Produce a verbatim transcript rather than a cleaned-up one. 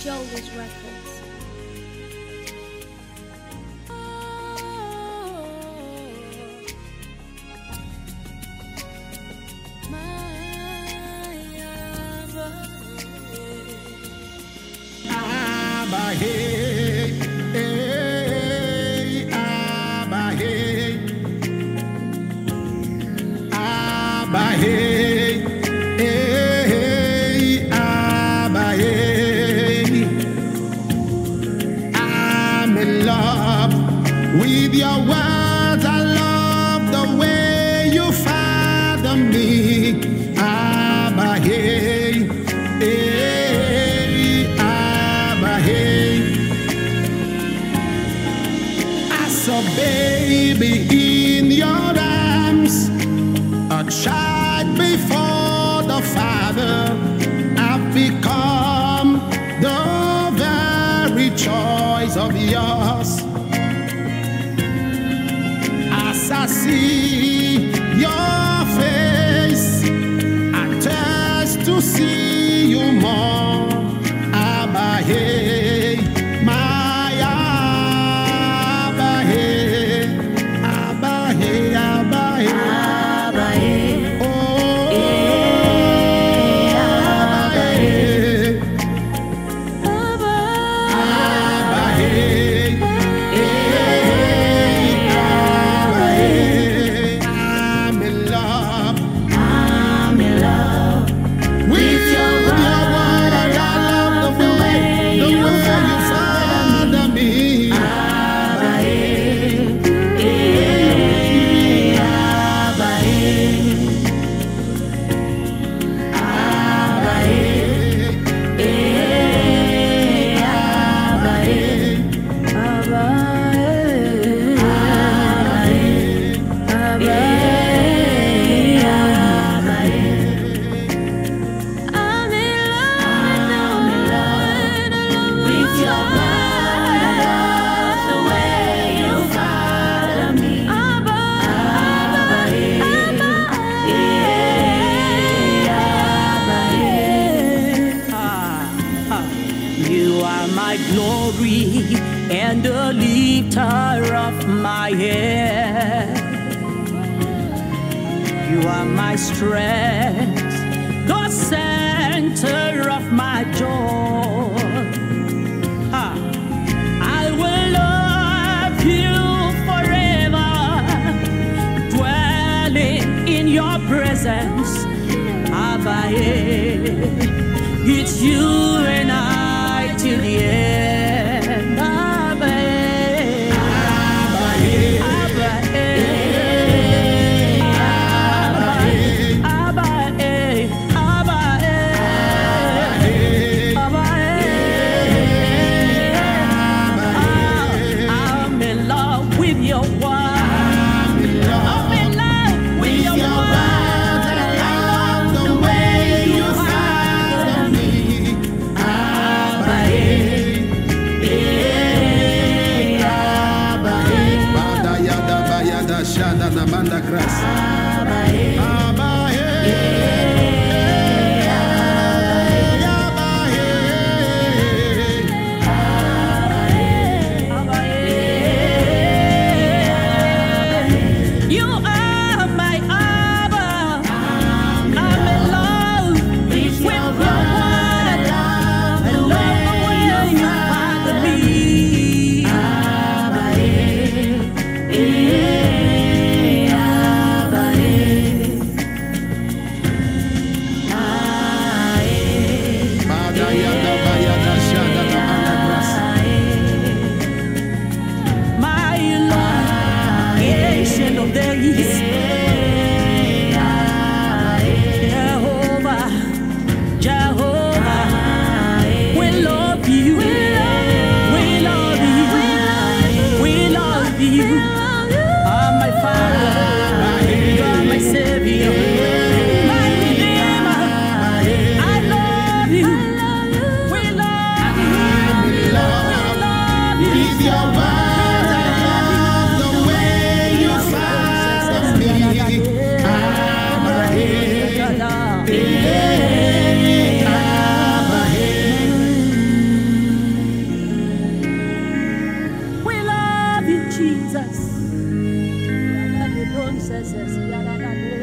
Jolis Records. Abba, hey, hey, Abba, hey, Abba, hey, hey, Abba, hey. I'm in love with your words. I love the way you father me. Abba, hey, hey, Abba, hey. As a baby in your arms, a child before the Father, I've become the very choice of yours. As I see your face, I thirst to see you more. Abba, hey, my Abba, hey, Abba, hey, Abba, hey. Abba, hey, Oh, eh, Abba, hey, Abba, hey, eh, Abba, hey. I'm in love I'm in love with your word. I love the way, the way you father me. Abba, hey, eh, Abba, hey, Abba, hey, eh, Abba, hey, Abba, hey, Abba, hey, Abba, hey. I'm in love with your word, the way you father me. Abba, Abba, eh, eh, Abba, eh. Ah, ah. You are my glory and the lifter of my head. You are my strength, the center of my joy. Ah, I will love you forever, dwelling in your presence. Abba, eh, it's you and I till the end. Abba, eh, Abba, hey, Abba, eh, Abba, eh, Abba, eh, Abba, eh, Abba, eh. I'm in love with your word. I'm in love with your your word. words. I love the way you father me. princesses.